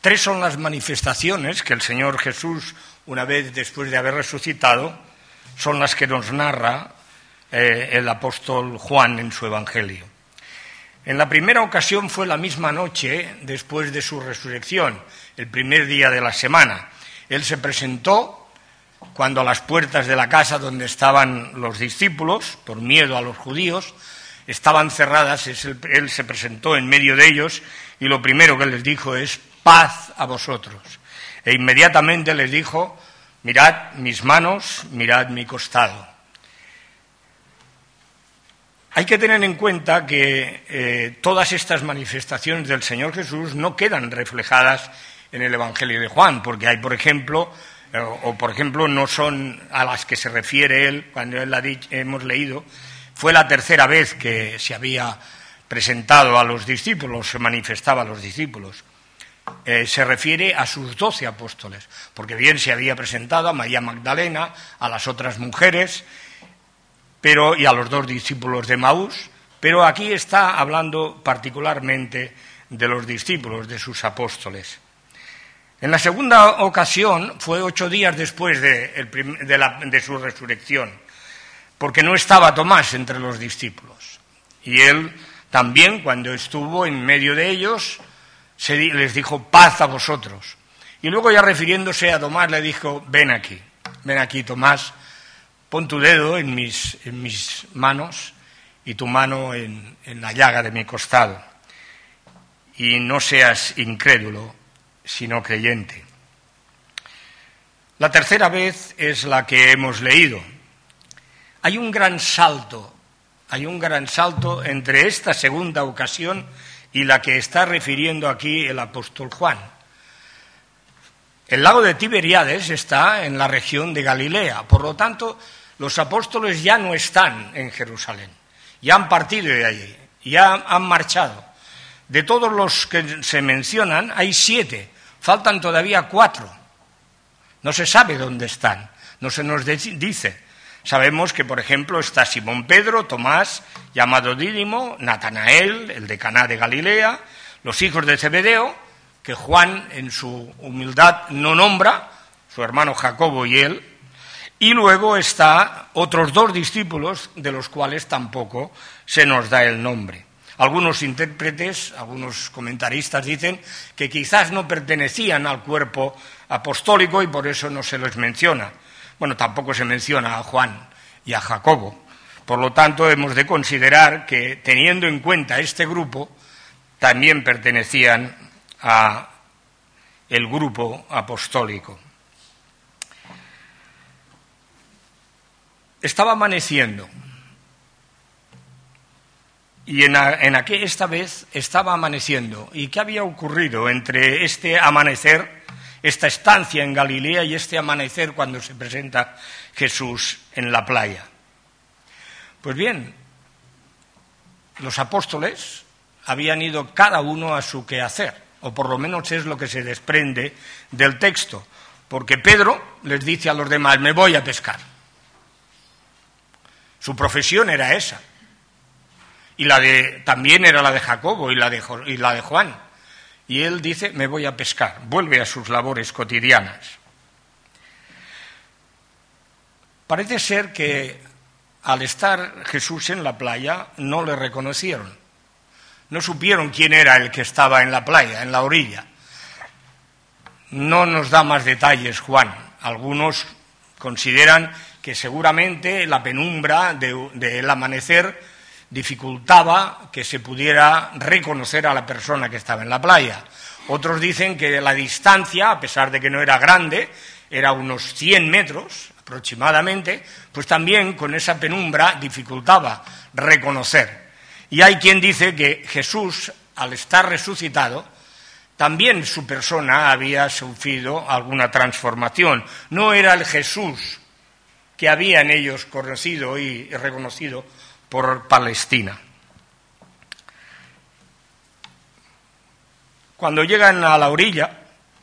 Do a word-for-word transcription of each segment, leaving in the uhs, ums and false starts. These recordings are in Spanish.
Tres son las manifestaciones que el Señor Jesús, una vez después de haber resucitado, son las que nos narra eh, el apóstol Juan en su Evangelio. En la primera ocasión fue la misma noche después de su resurrección, el primer día de la semana. Él se presentó cuando a las puertas de la casa donde estaban los discípulos, por miedo a los judíos, estaban cerradas. Él se presentó en medio de ellos y lo primero que les dijo es: paz a vosotros. E inmediatamente les dijo: mirad mis manos, mirad mi costado. Hay que tener en cuenta que eh, todas estas manifestaciones del Señor Jesús no quedan reflejadas en el Evangelio de Juan, porque hay, por ejemplo, eh, o por ejemplo, no son a las que se refiere él, cuando él ha dicho, hemos leído, fue la tercera vez que se había presentado a los discípulos, se manifestaba a los discípulos. Eh, se refiere a sus doce apóstoles, porque bien se había presentado a María Magdalena, a las otras mujeres, pero y a los dos discípulos de Maús, pero aquí está hablando particularmente de los discípulos, de sus apóstoles. En la segunda ocasión fue ocho días después de, el prim, de, la, de su resurrección, porque no estaba Tomás entre los discípulos. Y él también, cuando estuvo en medio de ellos, se, les dijo: paz a vosotros. Y luego, ya refiriéndose a Tomás, le dijo: ven aquí, ven aquí, Tomás, pon tu dedo en mis, en mis manos y tu mano en, en la llaga de mi costado, y no seas incrédulo, sino creyente. La tercera vez es la que hemos leído. Hay un gran salto, hay un gran salto entre esta segunda ocasión y la que está refiriendo aquí el apóstol Juan. El lago de Tiberíades está en la región de Galilea, por lo tanto, los apóstoles ya no están en Jerusalén, ya han partido de allí, ya han marchado. De todos los que se mencionan, hay siete, faltan todavía cuatro. No se sabe dónde están, no se nos dice. Sabemos que, por ejemplo, está Simón Pedro, Tomás, llamado Dídimo, Natanael, el de Caná de Galilea, los hijos de Zebedeo, que Juan en su humildad no nombra, su hermano Jacobo y él, y luego está otros dos discípulos de los cuales tampoco se nos da el nombre. Algunos intérpretes, algunos comentaristas dicen que quizás no pertenecían al cuerpo apostólico y por eso no se les menciona. Bueno, tampoco se menciona a Juan y a Jacobo. Por lo tanto, hemos de considerar que, teniendo en cuenta este grupo, también pertenecían a el grupo apostólico. Estaba amaneciendo, y en, a, en aquel, esta vez estaba amaneciendo. ¿Y qué había ocurrido entre este amanecer, esta estancia en Galilea, y este amanecer cuando se presenta Jesús en la playa? Pues bien, los apóstoles habían ido cada uno a su quehacer, o por lo menos es lo que se desprende del texto, porque Pedro les dice a los demás: me voy a pescar. Su profesión era esa, y la de también era la de Jacobo y la de, y la de Juan. Y él dice: me voy a pescar, vuelve a sus labores cotidianas. Parece ser que al estar Jesús en la playa no le reconocieron, no supieron quién era el que estaba en la playa, en la orilla. No nos da más detalles Juan. Algunos consideran que seguramente la penumbra del de, de amanecer dificultaba que se pudiera reconocer a la persona que estaba en la playa. Otros dicen que la distancia, a pesar de que no era grande, era unos cien metros aproximadamente, pues también con esa penumbra dificultaba reconocer. Y hay quien dice que Jesús, al estar resucitado, también su persona había sufrido alguna transformación. No era el Jesús que habían ellos conocido y reconocido por Palestina. Cuando llegan a la orilla,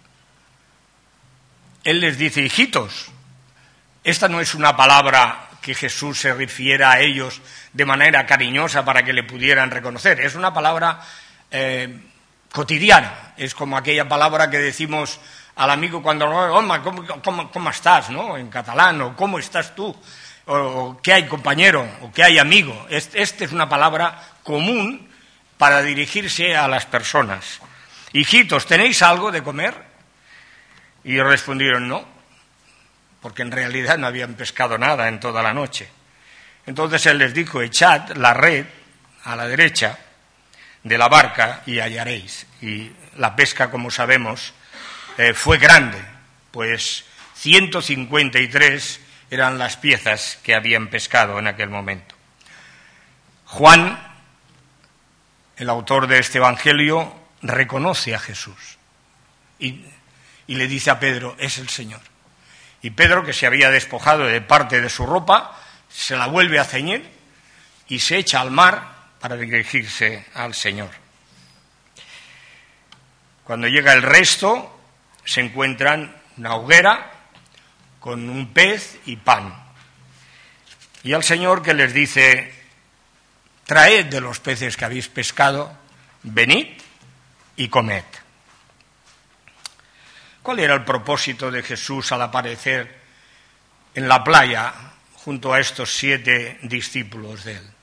él les dice: hijitos. Esta no es una palabra que Jesús se refiera a ellos de manera cariñosa para que le pudieran reconocer. Es una palabra eh, cotidiana. Es como aquella palabra que decimos al amigo cuando, hombre, ¿cómo, cómo, cómo estás? ¿No? En catalán, o ¿cómo estás tú? O, o ¿qué hay, compañero? O ¿qué hay, amigo? Esta este es una palabra común para dirigirse a las personas. Hijitos, ¿tenéis algo de comer? Y respondieron no, porque en realidad no habían pescado nada en toda la noche. Entonces él les dijo, echad la red a la derecha de la barca y hallaréis. Y la pesca, como sabemos, eh, fue grande, pues ciento cincuenta y tres eran las piezas que habían pescado en aquel momento. Juan, el autor de este evangelio, reconoce a Jesús y, y le dice a Pedro, es el Señor. Y Pedro, que se había despojado de parte de su ropa, se la vuelve a ceñir y se echa al mar para dirigirse al Señor. Cuando llega el resto, se encuentran una hoguera con un pez y pan. Y al Señor, que les dice, traed de los peces que habéis pescado, venid y comed. ¿Cuál era el propósito de Jesús al aparecer en la playa junto a estos siete discípulos de él?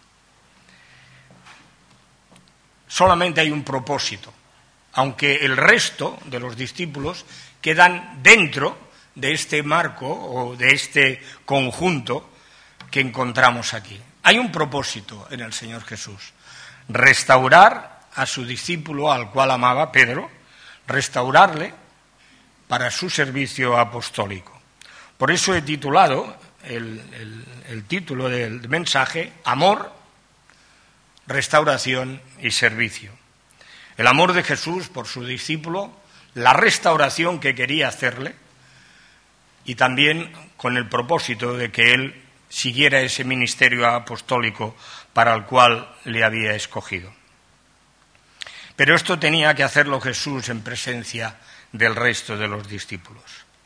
Solamente hay un propósito, aunque el resto de los discípulos quedan dentro de este marco o de este conjunto que encontramos aquí. Hay un propósito en el Señor Jesús: restaurar a su discípulo, al cual amaba Pedro, restaurarle para su servicio apostólico. Por eso he titulado el, el, el título del mensaje, Amor, Restauración y Servicio. El amor de Jesús por su discípulo, la restauración que quería hacerle y también con el propósito de que él siguiera ese ministerio apostólico para el cual le había escogido. Pero esto tenía que hacerlo Jesús en presencia del resto de los discípulos.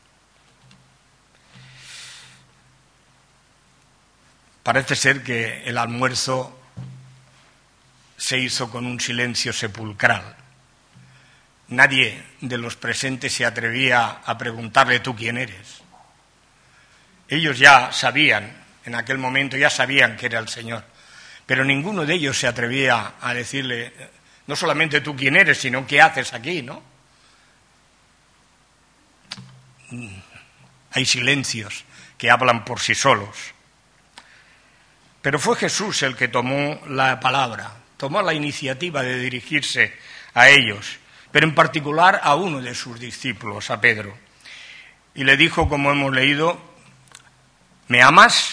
Parece ser que el almuerzo se hizo con un silencio sepulcral. Nadie de los presentes se atrevía a preguntarle, ¿tú quién eres? Ellos ya sabían, en aquel momento ya sabían que era el Señor, pero ninguno de ellos se atrevía a decirle, no solamente tú quién eres, sino qué haces aquí, ¿no? Hay silencios que hablan por sí solos. Pero fue Jesús el que tomó la palabra, tomó la iniciativa de dirigirse a ellos, pero en particular a uno de sus discípulos, a Pedro. Y le dijo, como hemos leído, ¿me amas?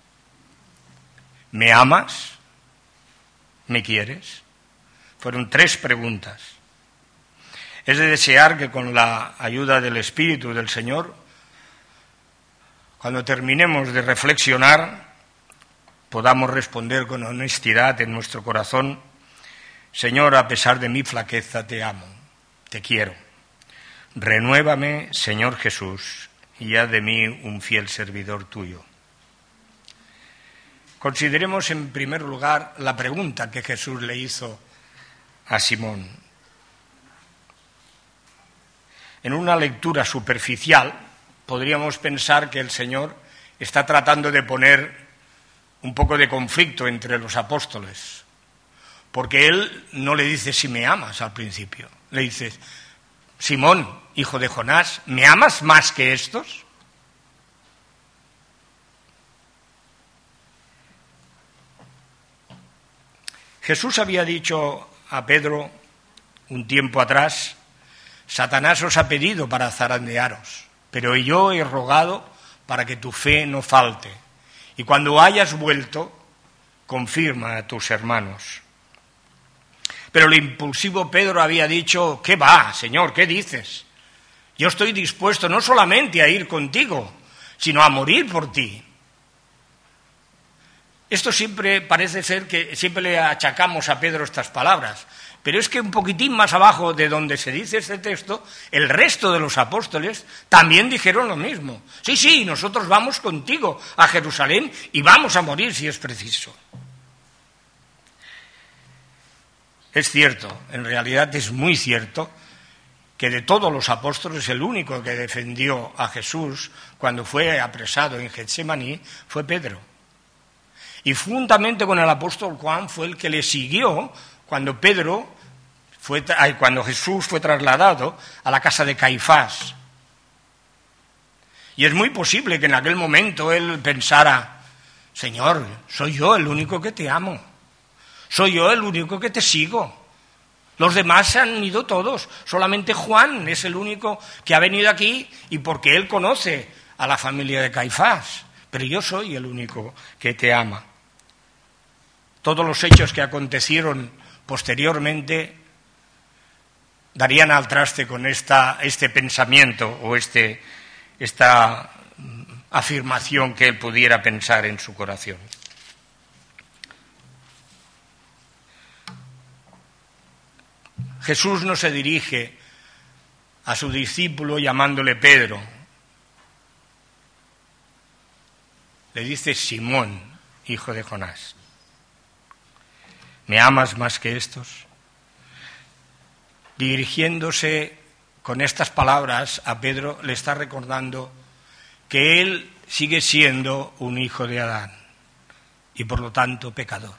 ¿Me amas? ¿Me quieres? Fueron tres preguntas. Es de desear que con la ayuda del Espíritu del Señor, cuando terminemos de reflexionar, podamos responder con honestidad en nuestro corazón, Señor, a pesar de mi flaqueza, te amo, te quiero. Renuévame, Señor Jesús, y haz de mí un fiel servidor tuyo. Consideremos en primer lugar la pregunta que Jesús le hizo a Simón. En una lectura superficial podríamos pensar que el Señor está tratando de poner un poco de conflicto entre los apóstoles, porque Él no le dice si me amas al principio, le dice, Simón, hijo de Jonás, ¿me amas más que estos? Jesús había dicho a Pedro un tiempo atrás, Satanás os ha pedido para zarandearos, pero yo he rogado para que tu fe no falte, y cuando hayas vuelto, confirma a tus hermanos. Pero el impulsivo Pedro había dicho, ¿qué va, Señor? ¿Qué dices? Yo estoy dispuesto no solamente a ir contigo, sino a morir por ti. Esto siempre parece ser que siempre le achacamos a Pedro estas palabras, pero es que un poquitín más abajo de donde se dice este texto, el resto de los apóstoles también dijeron lo mismo. Sí, sí, nosotros vamos contigo a Jerusalén y vamos a morir si es preciso. Es cierto, en realidad es muy cierto, que de todos los apóstoles el único que defendió a Jesús cuando fue apresado en Getsemaní fue Pedro. Y juntamente con el apóstol Juan fue el que le siguió cuando Pedro fue, cuando Jesús fue trasladado a la casa de Caifás. Y es muy posible que en aquel momento él pensara: Señor, soy yo el único que te amo, soy yo el único que te sigo. Los demás se han ido todos, solamente Juan es el único que ha venido aquí y porque él conoce a la familia de Caifás, pero yo soy el único que te ama. Todos los hechos que acontecieron posteriormente darían al traste con esta, este pensamiento o este, esta afirmación que él pudiera pensar en su corazón. Jesús no se dirige a su discípulo llamándole Pedro. Le dice: Simón, hijo de Jonás, ¿me amas más que estos? Dirigiéndose con estas palabras a Pedro, le está recordando que él sigue siendo un hijo de Adán y por lo tanto pecador.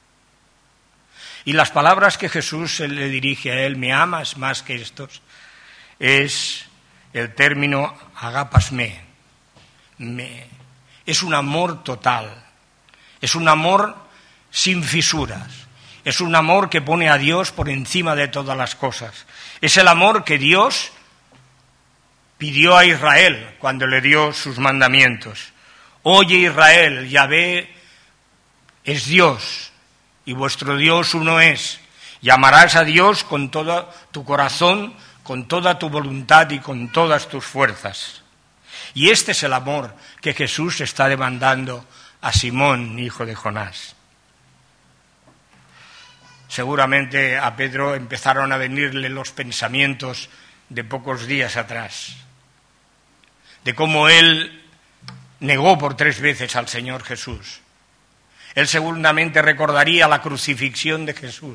Y las palabras que Jesús le dirige a él, ¿me amas más que estos?, es el término agapasme. Me, es un amor total, es un amor sin fisuras, es un amor que pone a Dios por encima de todas las cosas. Es el amor que Dios pidió a Israel cuando le dio sus mandamientos. Oye Israel, Yahvé es Dios, y vuestro Dios uno es. Llamarás a Dios con todo tu corazón, con toda tu voluntad y con todas tus fuerzas. Y este es el amor que Jesús está demandando a Simón, hijo de Jonás. Seguramente a Pedro empezaron a venirle los pensamientos de pocos días atrás, de cómo él negó por tres veces al Señor Jesús. Él seguramente recordaría la crucifixión de Jesús,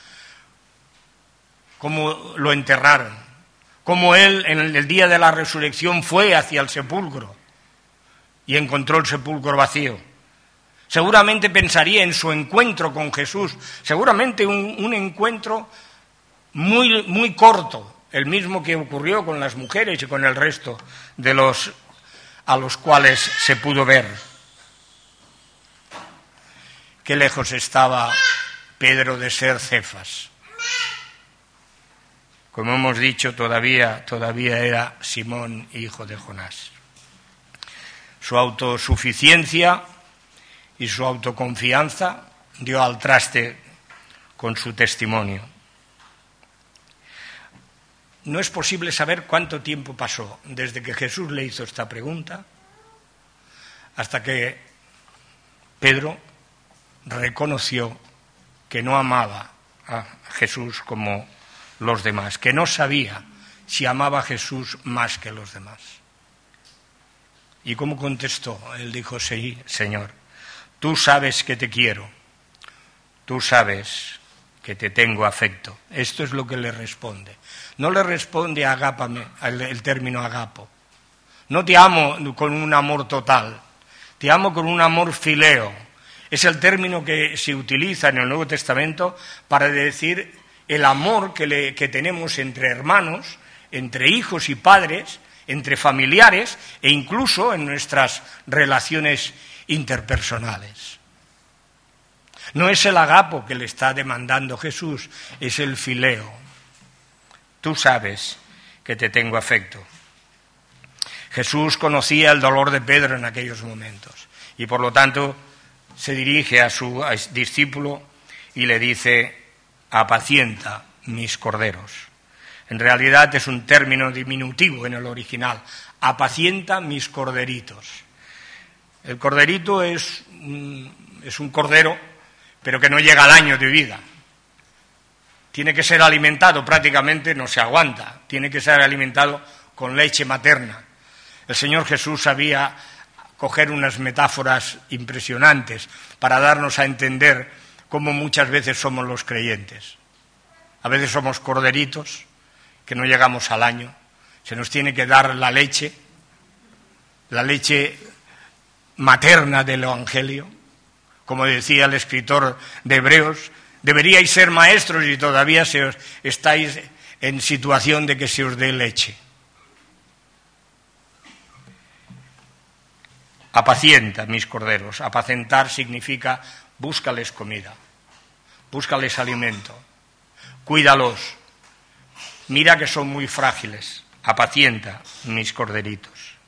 cómo lo enterraron, cómo él en el día de la resurrección fue hacia el sepulcro y encontró el sepulcro vacío. Seguramente pensaría en su encuentro con Jesús, seguramente un, un encuentro muy, muy corto, el mismo que ocurrió con las mujeres y con el resto de los a los cuales se pudo ver. Qué lejos estaba Pedro de ser Cefas. Como hemos dicho, todavía, todavía era Simón, hijo de Jonás. Su autosuficiencia y su autoconfianza dio al traste con su testimonio. No es posible saber cuánto tiempo pasó desde que Jesús le hizo esta pregunta hasta que Pedro reconoció que no amaba a Jesús como los demás, que no sabía si amaba a Jesús más que los demás. ¿Y cómo contestó? Él dijo: sí, Señor, tú sabes que te quiero, tú sabes que te tengo afecto. Esto es lo que le responde. No le responde agápame, el término agapo. No te amo con un amor total, te amo con un amor fileo. Es el término que se utiliza en el Nuevo Testamento para decir el amor que, le, que tenemos entre hermanos, entre hijos y padres, entre familiares e incluso en nuestras relaciones interpersonales. No es el agapo que le está demandando Jesús, es el fileo. Tú sabes que te tengo afecto. Jesús conocía el dolor de Pedro en aquellos momentos y por lo tanto se dirige a su discípulo y le dice: apacienta mis corderos. En realidad es un término diminutivo en el original. Apacienta mis corderitos. El corderito es, es un cordero, pero que no llega al año de vida. Tiene que ser alimentado, prácticamente no se aguanta. Tiene que ser alimentado con leche materna. El Señor Jesús sabía coger unas metáforas impresionantes para darnos a entender cómo muchas veces somos los creyentes. A veces somos corderitos que no llegamos al año. Se nos tiene que dar la leche, la leche materna del Evangelio. Como decía el escritor de Hebreos, deberíais ser maestros y todavía se os, estáis en situación de que se os dé leche. Apacienta mis corderos. Apacentar significa búscales comida, búscales alimento, cuídalos. Mira que son muy frágiles. Apacienta mis corderitos.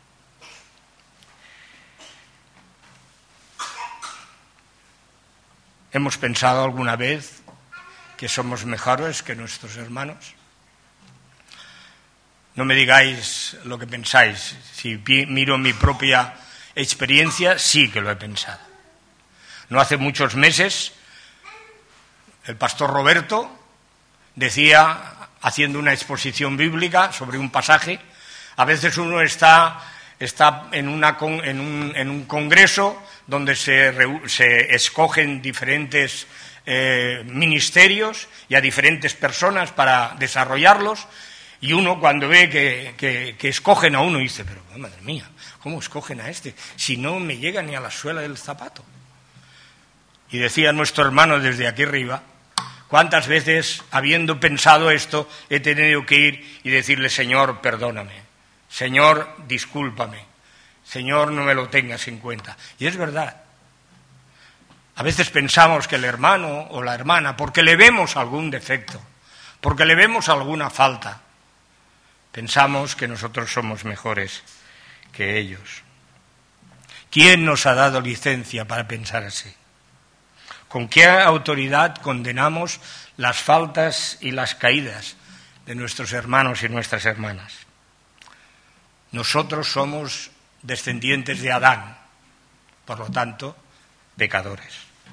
¿Hemos pensado alguna vez que somos mejores que nuestros hermanos? No me digáis lo que pensáis. Si miro mi propia experiencia, sí que lo he pensado. No hace muchos meses, el pastor Roberto decía, haciendo una exposición bíblica sobre un pasaje, a veces uno está, está en, una, en, un, en un congreso donde se, se escogen diferentes eh, ministerios y a diferentes personas para desarrollarlos, y uno cuando ve que, que, que escogen a uno dice, pero madre mía, ¿cómo escogen a este? Si no me llega ni a la suela del zapato. Y decía nuestro hermano desde aquí arriba, ¿cuántas veces, habiendo pensado esto, he tenido que ir y decirle, Señor, perdóname, Señor, discúlpame, Señor, no me lo tengas en cuenta? Y es verdad. A veces pensamos que el hermano o la hermana, porque le vemos algún defecto, porque le vemos alguna falta, pensamos que nosotros somos mejores que ellos. ¿Quién nos ha dado licencia para pensar así? ¿Con qué autoridad condenamos las faltas y las caídas de nuestros hermanos y nuestras hermanas? Nosotros somos descendientes de Adán, por lo tanto, pecadores.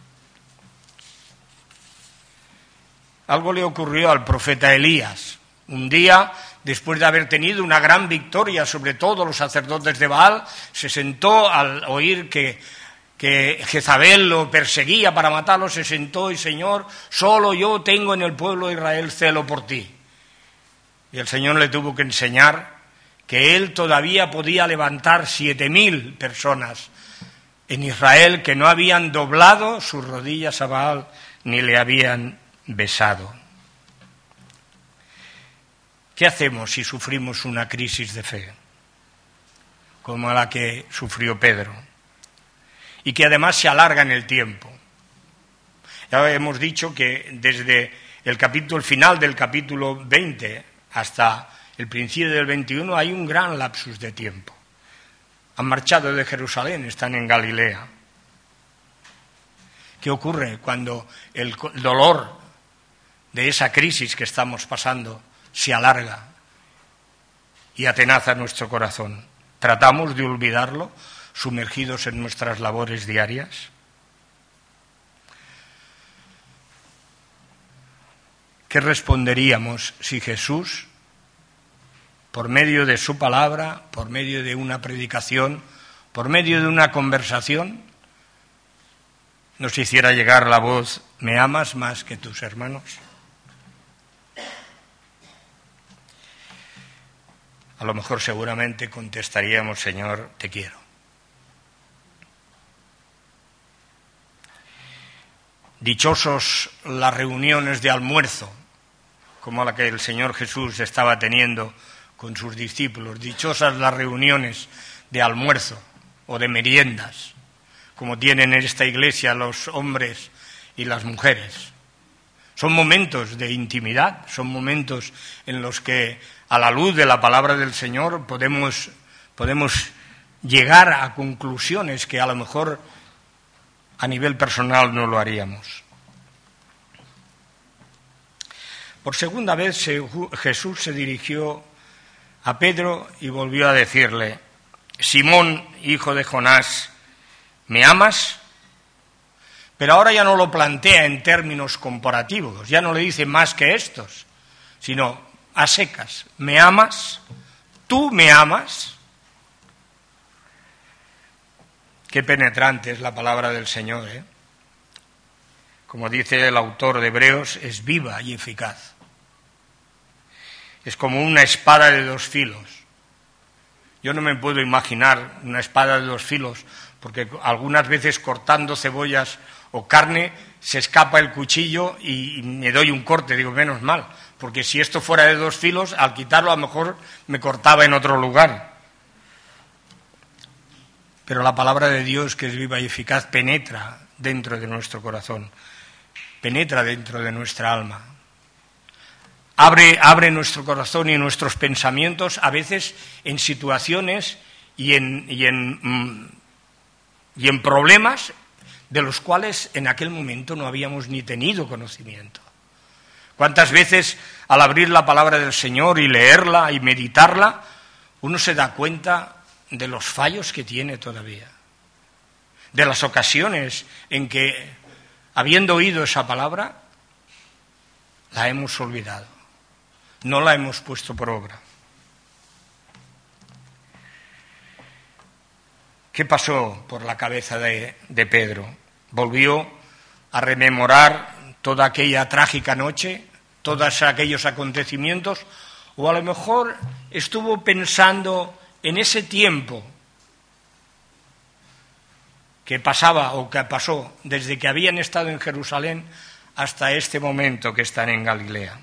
Algo le ocurrió al profeta Elías. Un día, después de haber tenido una gran victoria sobre todos los sacerdotes de Baal, se sentó al oír que, que Jezabel lo perseguía para matarlo, se sentó y, Señor, solo yo tengo en el pueblo de Israel celo por ti. Y el Señor le tuvo que enseñar que él todavía podía levantar siete mil personas en Israel que no habían doblado sus rodillas a Baal ni le habían besado. ¿Qué hacemos si sufrimos una crisis de fe, como la que sufrió Pedro, y que además se alarga en el tiempo? Ya hemos dicho que desde el capítulo, el final del capítulo veinte hasta el principio del veintiuno hay un gran lapsus de tiempo. Han marchado de Jerusalén, están en Galilea. ¿Qué ocurre cuando el dolor de esa crisis que estamos pasando se alarga y atenaza nuestro corazón? ¿Tratamos de olvidarlo, sumergidos en nuestras labores diarias? ¿Qué responderíamos si Jesús, por medio de su palabra, por medio de una predicación, por medio de una conversación, nos hiciera llegar la voz, ¿me amas más que tus hermanos? A lo mejor seguramente contestaríamos, Señor, te quiero. Dichosos las reuniones de almuerzo, como la que el Señor Jesús estaba teniendo con sus discípulos. Dichosas las reuniones de almuerzo o de meriendas, como tienen en esta iglesia los hombres y las mujeres. Son momentos de intimidad, son momentos en los que, a la luz de la palabra del Señor, podemos, podemos llegar a conclusiones que a lo mejor a nivel personal no lo haríamos. Por segunda vez Jesús se dirigió a Pedro y volvió a decirle, Simón, hijo de Jonás, ¿me amas? Pero ahora ya no lo plantea en términos comparativos, ya no le dice más que estos, sino a secas, ¿me amas? ¿Tú me amas? Qué penetrante es la palabra del Señor, ¿eh? Como dice el autor de Hebreos, es viva y eficaz. es como una espada de dos filos. Yo no me puedo imaginar una espada de dos filos, porque algunas veces cortando cebollas o carne se escapa el cuchillo y me doy un corte, digo, menos mal, porque si esto fuera de dos filos, al quitarlo a lo mejor me cortaba en otro lugar. Pero la palabra de Dios, que es viva y eficaz, penetra dentro de nuestro corazón, penetra dentro de nuestra alma. Abre, abre nuestro corazón y nuestros pensamientos a veces en situaciones y en, y en, y en problemas de los cuales en aquel momento no habíamos ni tenido conocimiento. ¿Cuántas veces al abrir la palabra del Señor y leerla y meditarla, uno se da cuenta de los fallos que tiene todavía? De las ocasiones en que, habiendo oído esa palabra, la hemos olvidado. No la hemos puesto por obra. ¿Qué pasó por la cabeza de, de Pedro? Volvió a rememorar toda aquella trágica noche, todos aquellos acontecimientos, o a lo mejor estuvo pensando en ese tiempo que pasaba o que pasó desde que habían estado en Jerusalén hasta este momento que están en Galilea.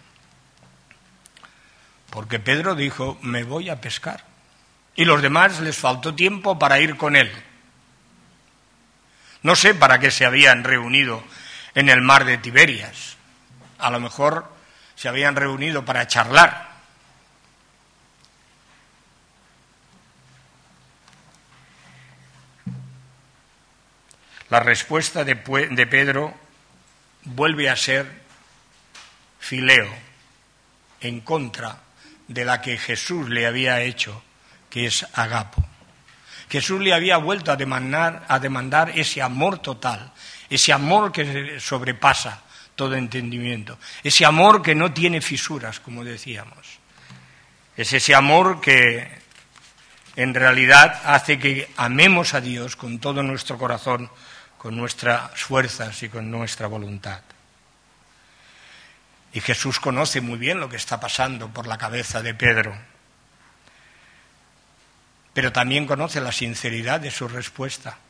Porque Pedro dijo, me voy a pescar. Y los demás les faltó tiempo para ir con él. No sé para qué se habían reunido en el mar de Tiberias. A lo mejor se habían reunido para charlar. La respuesta de, de Pedro vuelve a ser fileo, en contra de la que Jesús le había hecho, que es agapo. Jesús le había vuelto a demandar, a demandar ese amor total, ese amor que sobrepasa todo entendimiento, ese amor que no tiene fisuras, como decíamos. Es ese amor que en realidad hace que amemos a Dios con todo nuestro corazón, con nuestras fuerzas y con nuestra voluntad. Y Jesús conoce muy bien lo que está pasando por la cabeza de Pedro, pero también conoce la sinceridad de su respuesta.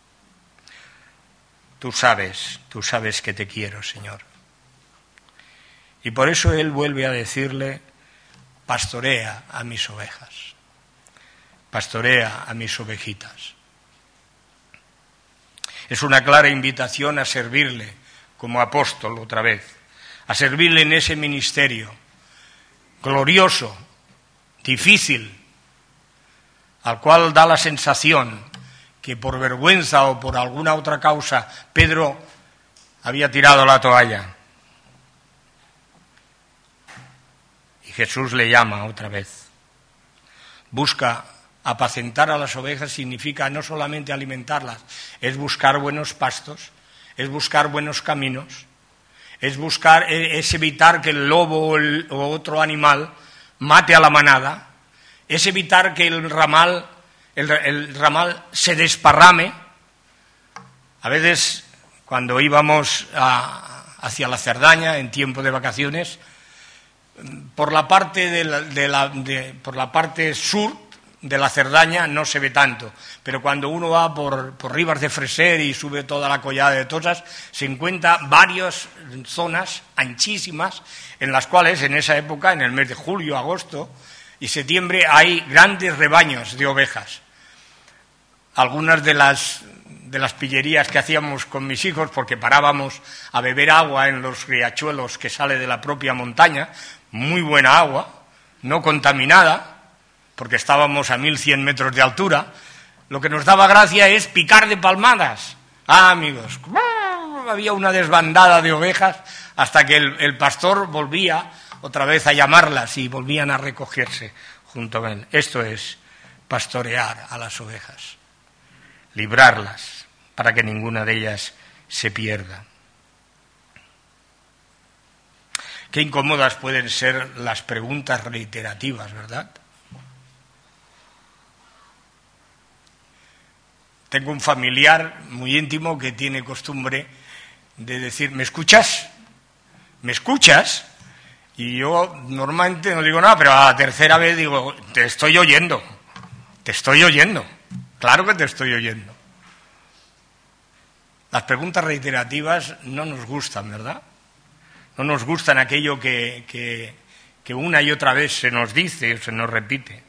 Tú sabes, tú sabes que te quiero, Señor. Y por eso Él vuelve a decirle, pastorea a mis ovejas, pastorea a mis ovejitas. Es una clara invitación a servirle como apóstol otra vez, a servirle en ese ministerio glorioso, difícil, al cual da la sensación que por vergüenza o por alguna otra causa Pedro había tirado la toalla. Y Jesús le llama otra vez. Busca apacentar a las ovejas, significa no solamente alimentarlas, es buscar buenos pastos, es buscar buenos caminos, es buscar, es evitar que el lobo o, el, o otro animal mate a la manada, es evitar que el ramal, el, el ramal se desparrame. A veces, cuando íbamos a, hacia la Cerdaña en tiempo de vacaciones, por la parte de la, de la, de, por la parte sur de la Cerdaña no se ve tanto, pero cuando uno va por, por Ribas de Freser y sube toda la collada de Tosas, se encuentra varias zonas anchísimas en las cuales en esa época, en el mes de julio, agosto y septiembre, hay grandes rebaños de ovejas. Algunas de las, de las pillerías que hacíamos con mis hijos, porque parábamos a beber agua en los riachuelos que sale de la propia montaña, muy buena agua, no contaminada, porque estábamos a mil cien metros de altura, lo que nos daba gracia es picar de palmadas. Ah, amigos, había una desbandada de ovejas hasta que el, el pastor volvía otra vez a llamarlas y volvían a recogerse junto a él. Esto es pastorear a las ovejas, librarlas para que ninguna de ellas se pierda. Qué incómodas pueden ser las preguntas reiterativas, ¿verdad? Tengo un familiar muy íntimo que tiene costumbre de decir, ¿me escuchas? ¿Me escuchas? Y yo normalmente no digo nada, pero a la tercera vez digo, te estoy oyendo, te estoy oyendo, claro que te estoy oyendo. Las preguntas reiterativas no nos gustan, ¿verdad? No nos gustan aquello que, que, que una y otra vez se nos dice o se nos repite.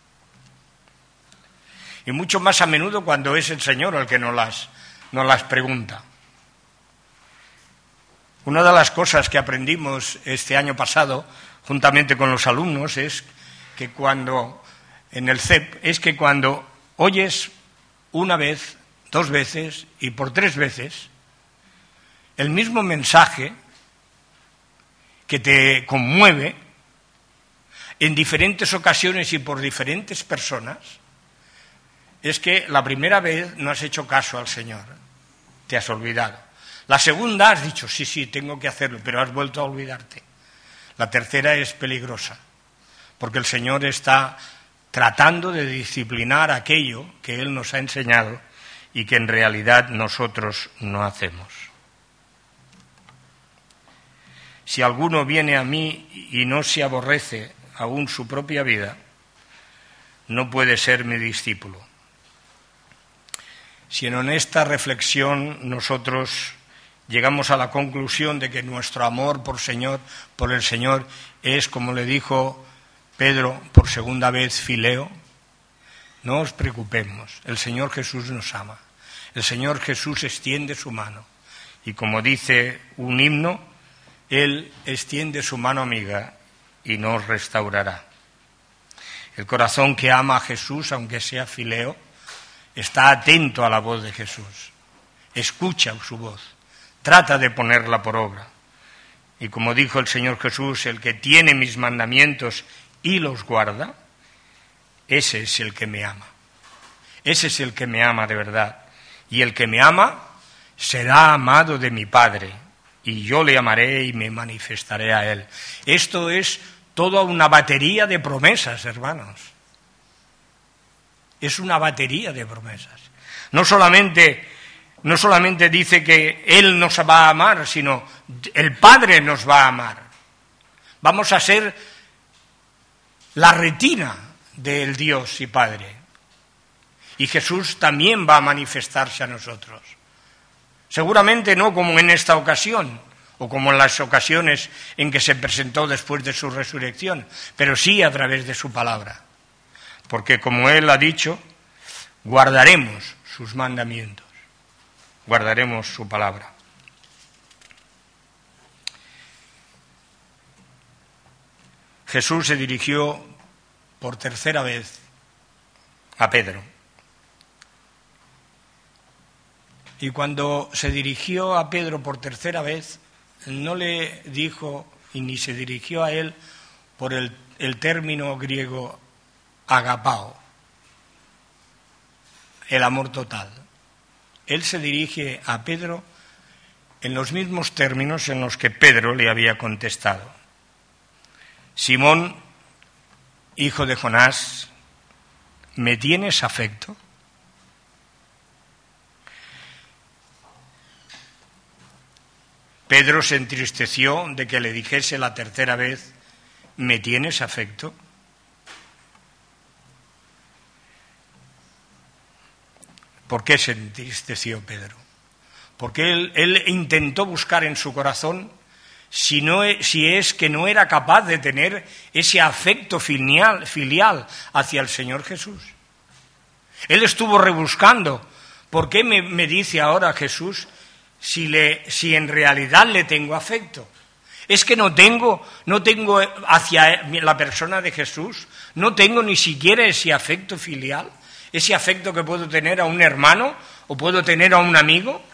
Y mucho más a menudo cuando es el Señor el que nos las, nos las pregunta. Una de las cosas que aprendimos este año pasado, juntamente con los alumnos, es que cuando, en el C E P, es que cuando oyes una vez, dos veces y por tres veces el mismo mensaje que te conmueve en diferentes ocasiones y por diferentes personas, es que la primera vez no has hecho caso al Señor, te has olvidado. La segunda has dicho, sí, sí, tengo que hacerlo, pero has vuelto a olvidarte. La tercera es peligrosa, porque el Señor está tratando de disciplinar aquello que Él nos ha enseñado y que en realidad nosotros no hacemos. Si alguno viene a mí y no se aborrece aún su propia vida, no puede ser mi discípulo. Si en honesta reflexión nosotros llegamos a la conclusión de que nuestro amor por Señor, por el Señor es, como le dijo Pedro por segunda vez, fileo, no os preocupemos, el Señor Jesús nos ama. El Señor Jesús extiende su mano y, como dice un himno, Él extiende su mano amiga y nos restaurará. El corazón que ama a Jesús, aunque sea fileo, está atento a la voz de Jesús, escucha su voz, trata de ponerla por obra. Y como dijo el Señor Jesús, el que tiene mis mandamientos y los guarda, ese es el que me ama. Ese es el que me ama de verdad. Y el que me ama será amado de mi Padre, y yo le amaré y me manifestaré a él. Esto es toda una batería de promesas, hermanos. Es una batería de promesas. No solamente, no solamente dice que Él nos va a amar, sino el Padre nos va a amar. Vamos a ser la retina del Dios y Padre. Y Jesús también va a manifestarse a nosotros. Seguramente no como en esta ocasión, o como en las ocasiones en que se presentó después de su resurrección, pero sí a través de su palabra. Porque como Él ha dicho, guardaremos sus mandamientos, guardaremos su palabra. Jesús se dirigió por tercera vez a Pedro. Y cuando se dirigió a Pedro por tercera vez, no le dijo, y ni se dirigió a él por el, el término griego agapao, el amor total. Él se dirige a Pedro en los mismos términos en los que Pedro le había contestado. Simón, hijo de Jonás, ¿me tienes afecto? Pedro se entristeció de que le dijese la tercera vez, ¿me tienes afecto? ¿Por qué se entristeció Pedro? Porque él, él intentó buscar en su corazón si, no, si es que no era capaz de tener ese afecto filial, filial hacia el Señor Jesús. Él estuvo rebuscando, ¿por qué me, me dice ahora Jesús si, le, si en realidad le tengo afecto? Es que no tengo, no tengo hacia la persona de Jesús, no tengo ni siquiera ese afecto filial, ese afecto que puedo tener a un hermano o puedo tener a un amigo.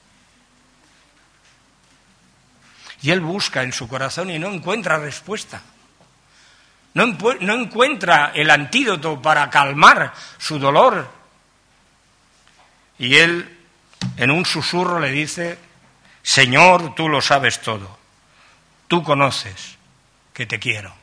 Y él busca en su corazón y no encuentra respuesta. No, no encuentra el antídoto para calmar su dolor. Y él, en un susurro, le dice, Señor, tú lo sabes todo. Tú conoces que te quiero.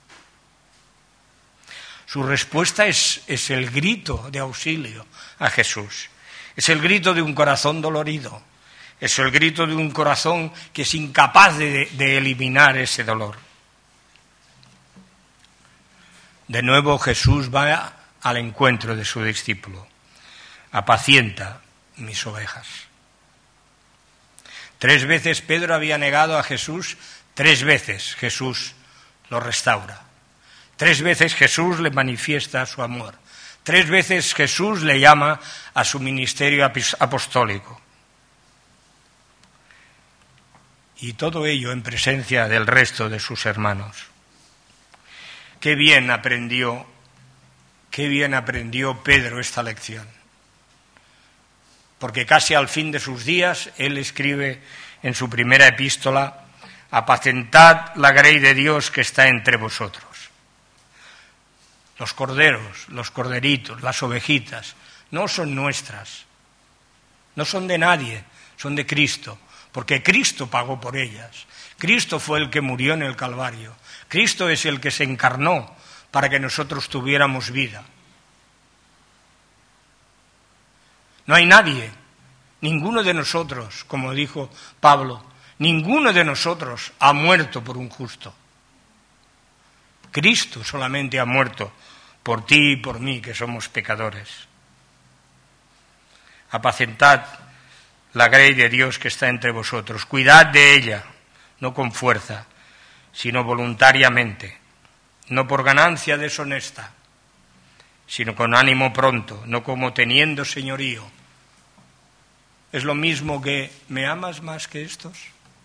Su respuesta es, es el grito de auxilio a Jesús. Es el grito de un corazón dolorido. Es el grito de un corazón que es incapaz de, de eliminar ese dolor. De nuevo Jesús va al encuentro de su discípulo. Apacienta mis ovejas. Tres veces Pedro había negado a Jesús, tres veces Jesús lo restaura. Tres veces Jesús le manifiesta su amor. Tres veces Jesús le llama a su ministerio apostólico. Y todo ello en presencia del resto de sus hermanos. Qué bien aprendió, qué bien aprendió Pedro esta lección. Porque casi al fin de sus días él escribe en su primera epístola: apacentad la grey de Dios que está entre vosotros. Los corderos, los corderitos, las ovejitas, no son nuestras, no son de nadie, son de Cristo, porque Cristo pagó por ellas. Cristo fue el que murió en el Calvario. Cristo es el que se encarnó para que nosotros tuviéramos vida. No hay nadie, ninguno de nosotros, como dijo Pablo, ninguno de nosotros ha muerto por un justo. Cristo solamente ha muerto por ti y por mí, que somos pecadores. Apacentad la grey de Dios que está entre vosotros. Cuidad de ella, no con fuerza, sino voluntariamente, no por ganancia deshonesta, sino con ánimo pronto, no como teniendo señorío. ¿Es lo mismo que me amas más que estos?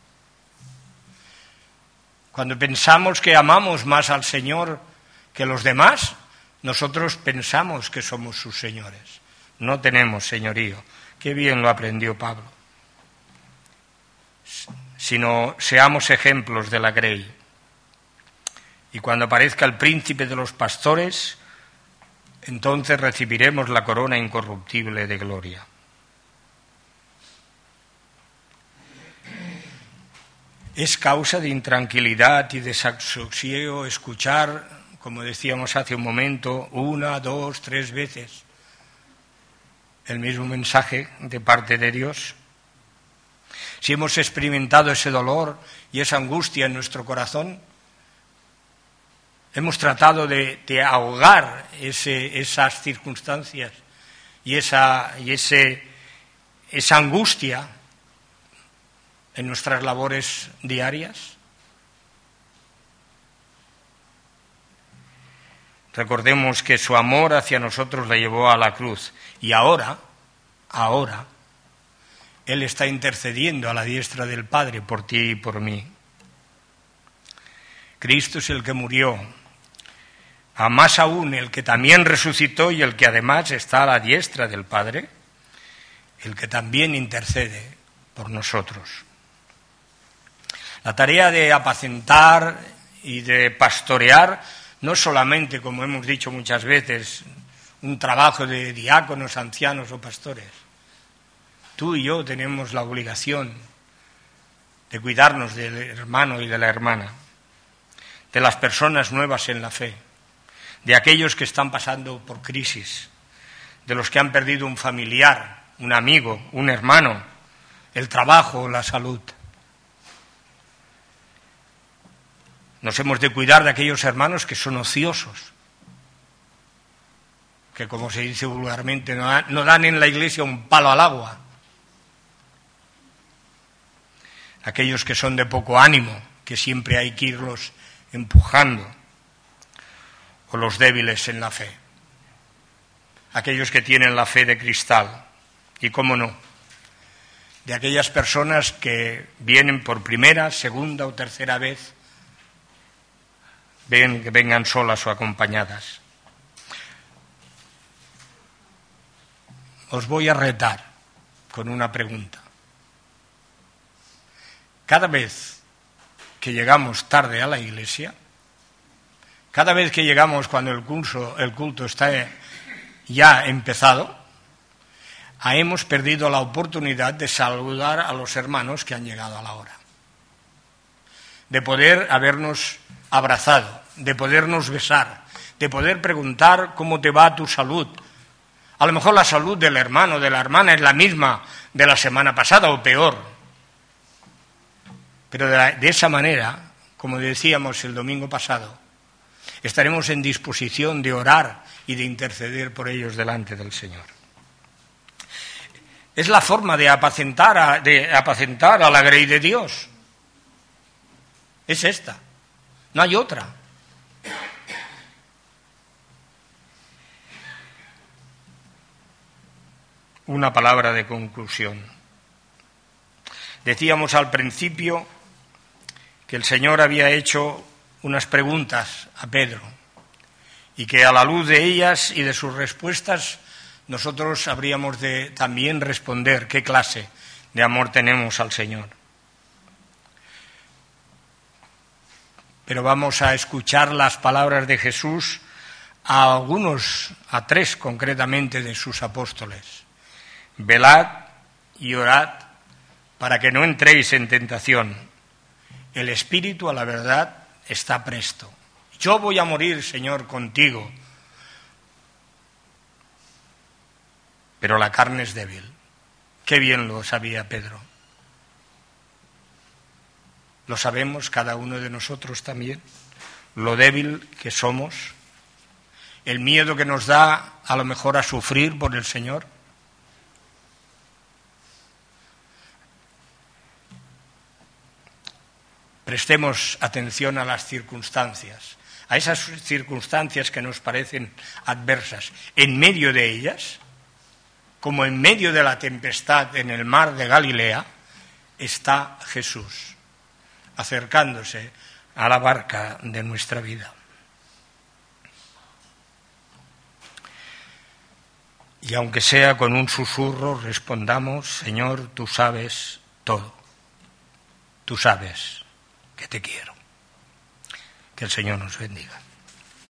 Cuando pensamos que amamos más al Señor que los demás, nosotros pensamos que somos sus señores. No tenemos señorío. Qué bien lo aprendió Pablo. Sino seamos ejemplos de la grey. Y cuando aparezca el príncipe de los pastores, entonces recibiremos la corona incorruptible de gloria. Es causa de intranquilidad y desasosiego escuchar, como decíamos hace un momento, una, dos, tres veces el mismo mensaje de parte de Dios. Si hemos experimentado ese dolor y esa angustia en nuestro corazón, hemos tratado de, de ahogar ese, esas circunstancias y, esa, y ese, esa angustia en nuestras labores diarias. Recordemos que su amor hacia nosotros la llevó a la cruz y ahora, ahora, Él está intercediendo a la diestra del Padre por ti y por mí. Cristo es el que murió, a más aún el que también resucitó y el que además está a la diestra del Padre, el que también intercede por nosotros. La tarea de apacentar y de pastorear no es solamente, como hemos dicho muchas veces, un trabajo de diáconos, ancianos o pastores. Tú y yo tenemos la obligación de cuidarnos del hermano y de la hermana, de las personas nuevas en la fe, de aquellos que están pasando por crisis, de los que han perdido un familiar, un amigo, un hermano, el trabajo, la salud. Nos hemos de cuidar de aquellos hermanos que son ociosos, que, como se dice vulgarmente, no dan en la iglesia un palo al agua. Aquellos que son de poco ánimo, que siempre hay que irlos empujando, o los débiles en la fe. Aquellos que tienen la fe de cristal, y cómo no, de aquellas personas que vienen por primera, segunda o tercera vez, ven que vengan solas o acompañadas. Os voy a retar con una pregunta. Cada vez que llegamos tarde a la iglesia, cada vez que llegamos cuando el culto, el culto está ya empezado, hemos perdido la oportunidad de saludar a los hermanos que han llegado a la hora, de poder habernos abrazado, de podernos besar, de poder preguntar cómo te va tu salud. A lo mejor la salud del hermano o de la hermana es la misma de la semana pasada o peor. Pero de, la, de esa manera, como decíamos el domingo pasado, estaremos en disposición de orar y de interceder por ellos delante del Señor. Es la forma de apacentar a, de apacentar a la grey de Dios. Es esta, no hay otra. Una palabra de conclusión. Decíamos al principio que el Señor había hecho unas preguntas a Pedro y que a la luz de ellas y de sus respuestas nosotros habríamos de también responder qué clase de amor tenemos al Señor. Pero vamos a escuchar las palabras de Jesús a algunos, a tres concretamente de sus apóstoles. Velad y orad para que no entréis en tentación. El espíritu, a la verdad, está presto. Yo voy a morir, Señor, contigo, pero la carne es débil. Qué bien lo sabía Pedro. Lo sabemos cada uno de nosotros también, lo débil que somos, el miedo que nos da a lo mejor a sufrir por el Señor. Prestemos atención a las circunstancias, a esas circunstancias que nos parecen adversas. En medio de ellas, como en medio de la tempestad en el mar de Galilea, está Jesús, acercándose a la barca de nuestra vida. Y aunque sea con un susurro, respondamos: Señor, tú sabes todo, tú sabes que te quiero. Que el Señor nos bendiga.